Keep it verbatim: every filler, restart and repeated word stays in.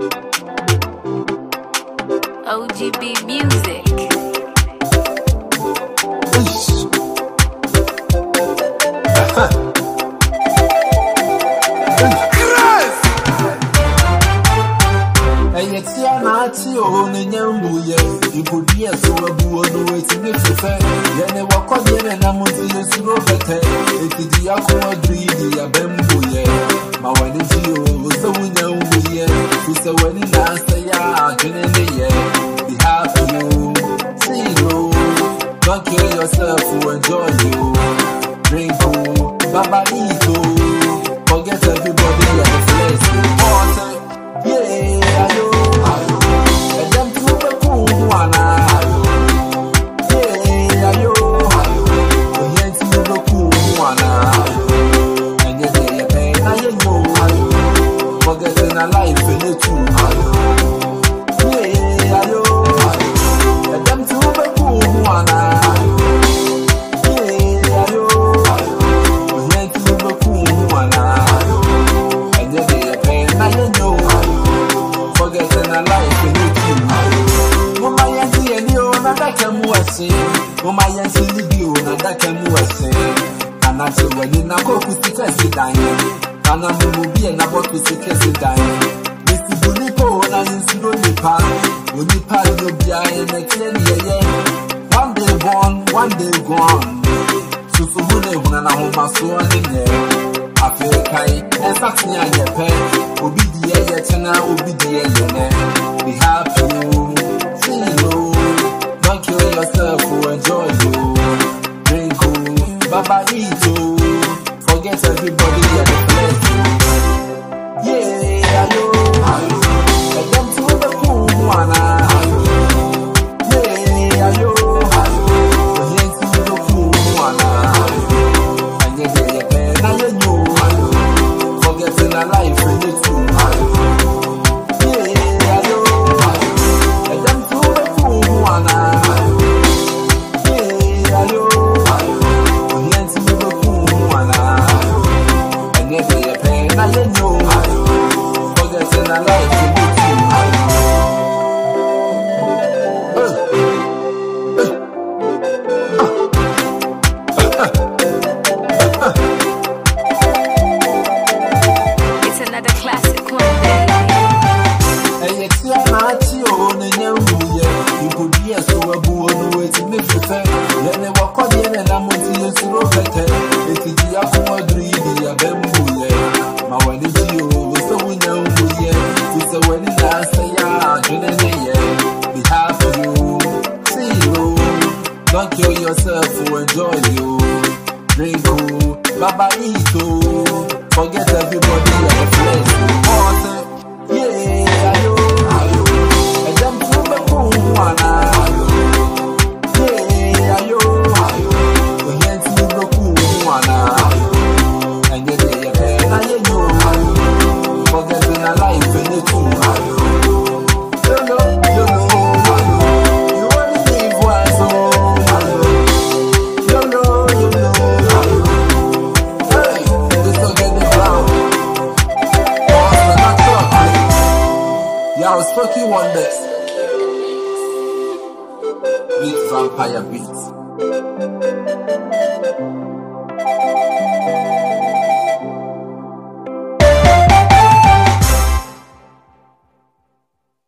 O G B Music. Nati o ne nyambuye ibudi eso abuo no etime fefe yene wakodye na muzi esuro bete etidi yakwa greedy ya bembuye ma wani ji o so nyambuye so wani na say ya dwene ye be happy you see you don't kill yourself to enjoy you drink oh babalito forget everybody and the flesh yeah ayo forgetting a life in it too. Yeah, ayo. Let them to be cool, wana. Yeah, ayo. Let them to be cool, wana. And yet they pay, now you know. Forgetting a life in it too. Mama yanti and you, na that can wasi. Mama yanti libiu, na that can wasi. And I say when you na go to see dying. Ana mubi na botu sekese dai Mr. Bulipo na insuro nipa Onipa no bia na kire ni yeye One day born, one day gone Susu hune huna na homa so ani ne Afrikai ensati anye pe Obi di yeye tena obi di yeye ne Be happy see you don't kill yourself to enjoy you drink oh baba eat oh forget everybody at the place. Yeah, ayo, ayo. Let them to the cool one. Yeah, ayo, ayo. Let them to the cool one. And yeah, yeah, yeah. Now you know, forgetting a life in the too. Yeah, ayo, ayo. Let them to the cool one. Yeah, ayo, ayo. Let them to the cool one. Now you know, forgetting a life in the It's another classic one, baby. Hey, it's your Nati on and you, you could be a so abu on the way to live with her. Then they walk on the end and I'm with you to look at her. It's the Aqua greedy, a bamboo. Ma when it's you, so we know we it's a wedding last year, be happy you, see you, don't kill yourself to enjoy you, drink you, baba eat you, forget everybody at the place. Yeah, ayo, ayo, and them to the cool one. Yeah, ayo, ayo, we get to the cool one. And yeah, yeah, yeah, now you know, forgetting a life in the too. You know, you know, you only live once, oh. You know, you know, hey, this will get the ground. Boss, not talk. Yeah, I was fucking one day. Beat vampire beats.